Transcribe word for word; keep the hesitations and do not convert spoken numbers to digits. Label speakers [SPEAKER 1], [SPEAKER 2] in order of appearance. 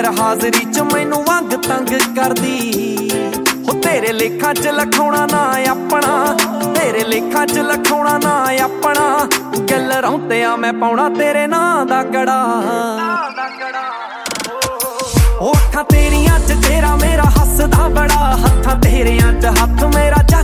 [SPEAKER 1] ਗੈਰ ਹਾਜ਼ਰੀ ਚ ਮੈਨੂੰ ਵੰਗ ਤੰਗ ਕਰਦੀ ਹੋ ਤੇਰੇ ਲੇਖਾਂ ਚ ਲਖਾਉਣਾ ਨਾ ਆਪਣਾ ਤੇਰੇ ਲੇਖਾਂ ਚ ਲਖਾਉਣਾ ਨਾ ਆਪਣਾ ਗੱਲ ਰੌਂਤਿਆ ਮੈਂ ਪਾਉਣਾ ਤੇਰੇ ਨਾਂ ਦਾ ਗੜਾ ਉਹ ਅੱਖਾਂ ਤੇਰੀਆਂ ਚ ਤੇਰਾ ਮੇਰਾ ਹੱਸਦਾ ਬੜਾ ਹੱਥਾਂ ਤੇਰਿਆਂ ਚ ਹੱਥ ਮੇਰਾ